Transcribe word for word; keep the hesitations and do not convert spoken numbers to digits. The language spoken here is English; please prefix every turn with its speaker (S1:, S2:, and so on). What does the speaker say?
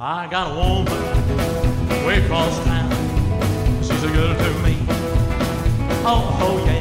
S1: I got a woman way across town. She's a good to me. Oh, oh yeah.